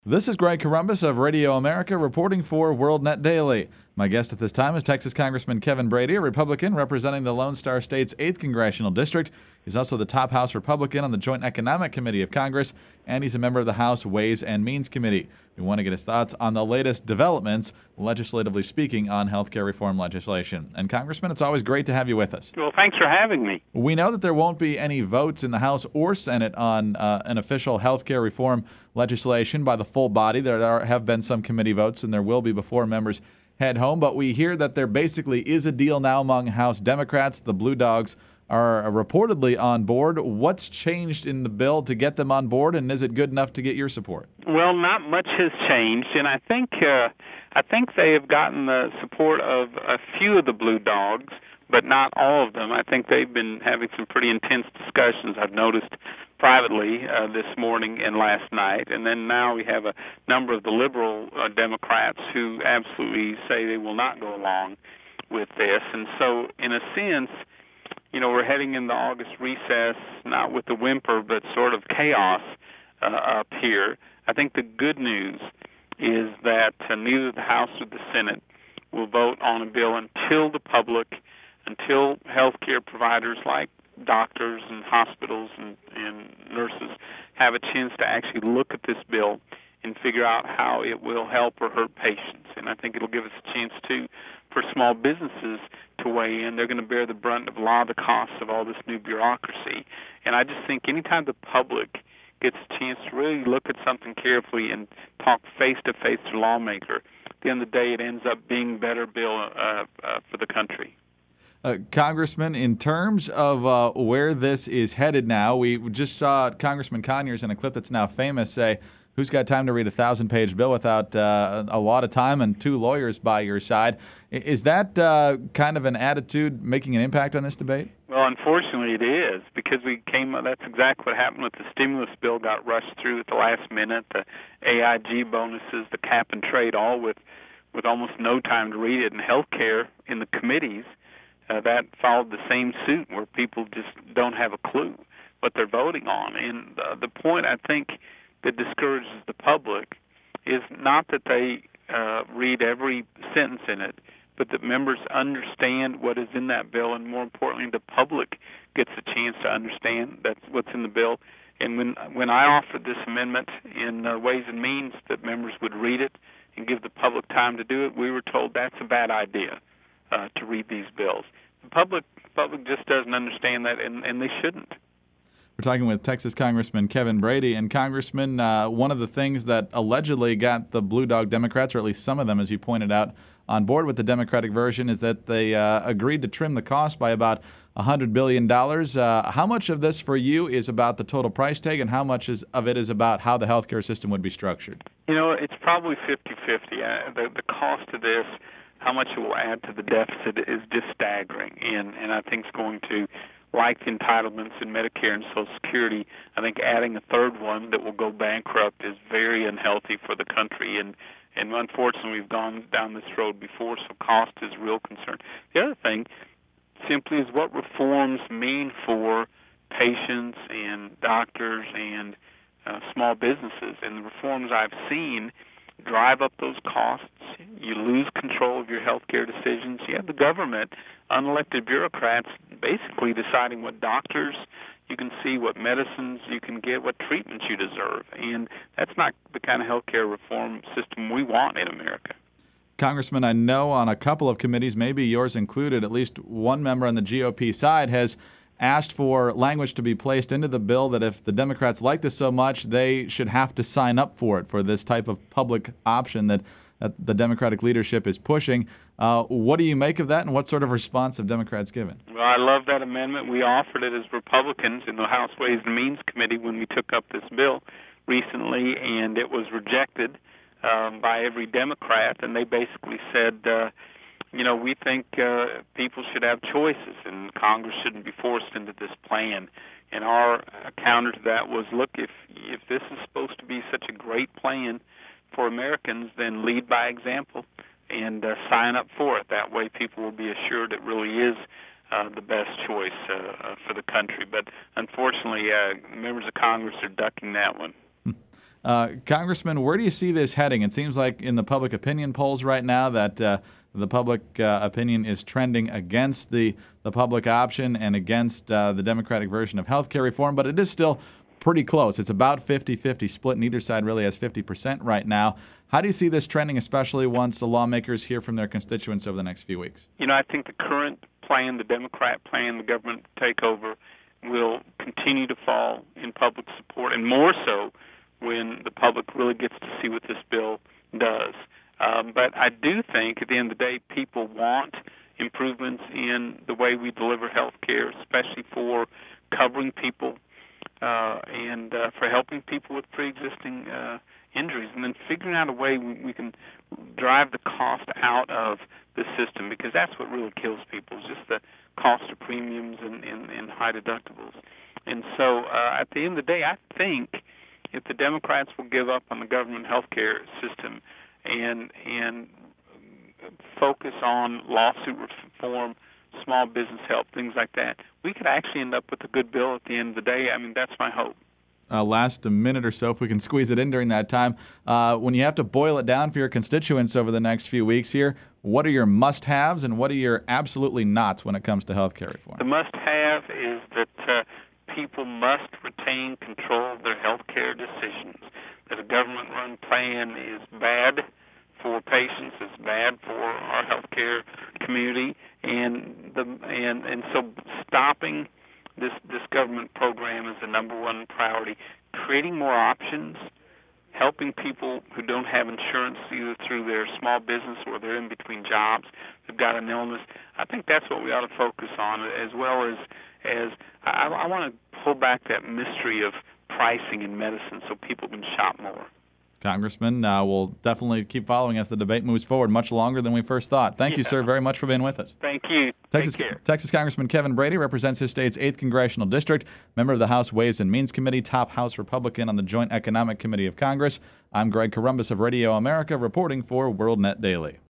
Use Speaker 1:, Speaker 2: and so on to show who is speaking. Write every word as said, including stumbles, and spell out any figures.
Speaker 1: This is Greg Corombos of Radio America reporting for WorldNet Daily. My guest at this time is Texas Congressman Kevin Brady, a Republican representing the Lone Star State's eighth Congressional District. He's also the top House Republican on the Joint Economic Committee of Congress, and he's a member of the House Ways and Means Committee. We want to get his thoughts on the latest developments, legislatively speaking, on health care reform legislation. And Congressman, it's always great to have you with us.
Speaker 2: Well, thanks for having me.
Speaker 1: We know that there won't be any votes in the House or Senate on uh, an official health care reform legislation by the full body. There are, have been some committee votes, and there will be before members head home. But we hear that there basically is a deal now among House Democrats. The Blue Dogs are reportedly on board. What's changed in the bill to get them on board, and is it good enough to get your support?
Speaker 2: Well, not much has changed, and I think uh, I think they have gotten the support of a few of the Blue Dogs, but not all of them. I think they've been having some pretty intense discussions, I've noticed privately uh, this morning and last night. And then now we have a number of the liberal uh, Democrats who absolutely say they will not go along with this. And so, in a sense, you know, we're heading into August recess, not with a whimper, but sort of chaos uh, up here. I think the good news is that uh, neither the House or the Senate will vote on a bill until the public, until health care providers like doctors and hospitals and, and nurses have a chance to actually look at this bill and figure out how it will help or hurt patients. And I think it'll give us a chance, too, for small businesses to weigh in. They're going to bear the brunt of a lot of the costs of all this new bureaucracy. And I just think anytime the public gets a chance to really look at something carefully and talk face-to-face to the lawmaker, at the end of the day, it ends up being a better bill uh, uh, for the country.
Speaker 1: Uh, Congressman, in terms of uh, where this is headed now, we just saw Congressman Conyers in a clip that's now famous say, who's got time to read a thousand-page bill without uh, a lot of time and two lawyers by your side? Is that uh, kind of an attitude making an impact on this debate?
Speaker 2: Well, unfortunately it is, because we came. That's exactly what happened with the stimulus bill. Got rushed through at the last minute, the A I G bonuses, the cap and trade, all with, with almost no time to read it. And health care in the committees, Uh, that followed the same suit, where people just don't have a clue what they're voting on. And uh, the point, I think, that discourages the public is not that they uh, read every sentence in it, but that members understand what is in that bill, and more importantly, the public gets a chance to understand that's what's in the bill. And when when I offered this amendment in uh, Ways and Means that members would read it and give the public time to do it, we were told that's a bad idea. Uh, to read these bills. The public public just doesn't understand that, and, and they shouldn't.
Speaker 1: We're talking with Texas Congressman Kevin Brady. And Congressman, uh, one of the things that allegedly got the Blue Dog Democrats, or at least some of them, as you pointed out, on board with the Democratic version is that they uh, agreed to trim the cost by about one hundred billion dollars. Uh, how much of this for you is about the total price tag, and how much is, of it is about how the healthcare system would be structured?
Speaker 2: You know, it's probably fifty-fifty. Uh, the, the cost of this, how much it will add to the deficit, is just staggering, and, and I think it's going to, like the entitlements in Medicare and Social Security, I think adding a third one that will go bankrupt is very unhealthy for the country, and, and unfortunately we've gone down this road before, so cost is a real concern. The other thing simply is what reforms mean for patients and doctors and uh, small businesses, and the reforms I've seen drive up those costs. You lose control of your health care decisions. You have the government, unelected bureaucrats, basically deciding what doctors you can see, what medicines you can get, what treatments you deserve. And that's not the kind of health care reform system we want in America.
Speaker 1: Congressman, I know on a couple of committees, maybe yours included, at least one member on the G O P side has asked for language to be placed into the bill that if the Democrats like this so much, they should have to sign up for it, for this type of public option that, that the Democratic leadership is pushing. Uh, what do you make of that, and what sort of response have Democrats given?
Speaker 2: Well, I love that amendment. We offered it as Republicans in the House Ways and Means Committee when we took up this bill recently, and it was rejected um, by every Democrat, and they basically said, uh, you know, we think uh, people should have choices, and Congress shouldn't be forced into this plan. And our uh, counter to that was, look, if if this is supposed to be such a great plan for Americans, then lead by example and uh, sign up for it. That way people will be assured it really is uh, the best choice uh, uh, for the country. But unfortunately, uh, members of Congress are ducking that one.
Speaker 1: Uh, Congressman, where do you see this heading? It seems like in the public opinion polls right now that uh, the public uh, opinion is trending against the, the public option and against uh, the Democratic version of health care reform, but it is still pretty close. It's about fifty-fifty split. Neither side really has fifty percent right now. How do you see this trending, especially once the lawmakers hear from their constituents over the next few weeks?
Speaker 2: You know, I think the current plan, the Democrat plan, the government takeover, will continue to fall in public support, and more so when the public really gets to see what this bill does. Um, but I do think at the end of the day, people want improvements in the way we deliver health care, especially for covering people uh, and uh, for helping people with pre-existing uh, injuries, and then figuring out a way we, we can drive the cost out of the system, because that's what really kills people, is just the cost of premiums and, and, and high deductibles. And so uh, at the end of the day, I think if the Democrats will give up on the government health care system and and focus on lawsuit reform, small business help, things like that, we could actually end up with a good bill at the end of the day. I mean, that's my hope.
Speaker 1: Uh, last a minute or so, if we can squeeze it in during that time. Uh, when you have to boil it down for your constituents over the next few weeks here, what are your must-haves and what are your absolutely nots when it comes to health care reform?
Speaker 2: The must-have is that uh, people must retain control of their health care decisions, that a government-run plan is bad for patients, it's bad for our health care community, and the and, and so stopping This this government program is the number one priority. Creating more options, helping people who don't have insurance either through their small business or they're in between jobs, who've got an illness. I think that's what we ought to focus on, as well as as I, I want to pull back that mystery of pricing in medicine so people can shop more.
Speaker 1: Congressman, uh, we'll definitely keep following as the debate moves forward, much longer than we first thought. Thank
Speaker 2: yeah.
Speaker 1: you, sir, very much for being with us.
Speaker 2: Thank you.
Speaker 1: Texas,
Speaker 2: Take care.
Speaker 1: Texas Congressman Kevin Brady represents his state's eighth Congressional District, member of the House Ways and Means Committee, top House Republican on the Joint Economic Committee of Congress. I'm Greg Columbus of Radio America, reporting for WorldNet Daily.